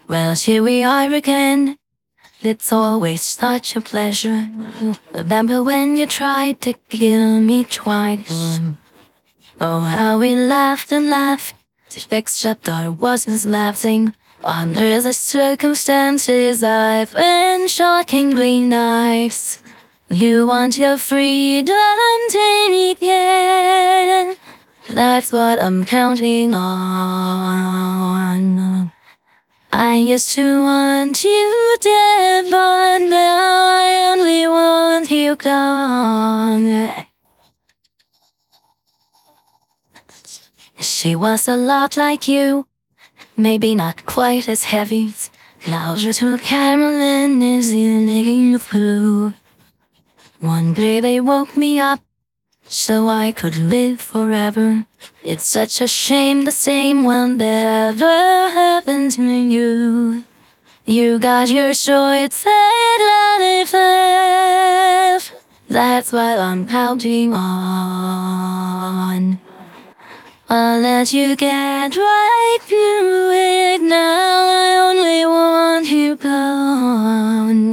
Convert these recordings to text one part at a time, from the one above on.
Well, here we are again. It's always such a pleasure. Remember when you tried to kill me twice? Oh, how we laughed and laughed. The next chapter I wasn't laughing. Under the circumstances, I've been shockingly nice. You want your freedom, take it. That's what I'm counting on. I used to want you dead, but now I only want you gone. She was a lot like you, maybe not quite as heavy. Closer to Carolyn is in flu. One day they woke me up so I could live forever. It's such a shame the same will never happen to you. You got your short life left. That's what I'm counting on. I'll let you get right through it now. I only want you gone.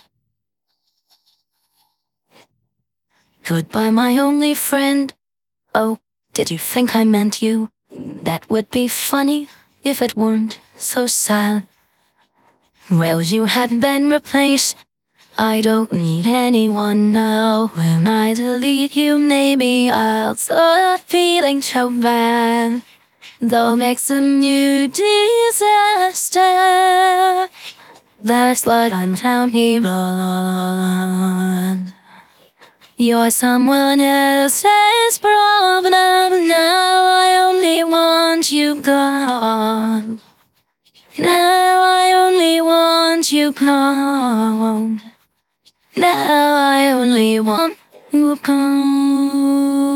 Goodbye, my only friend. Oh, did you think I meant you? That would be funny if it weren't so sad. Well, you had been replaced. I don't need anyone now. When I delete you, maybe I'll start feeling so bad. They'll make some new disaster. That's what I'm counting on. You're someone else's problem now. I only want you gone. Now I only want you gone. Now I only want you gone.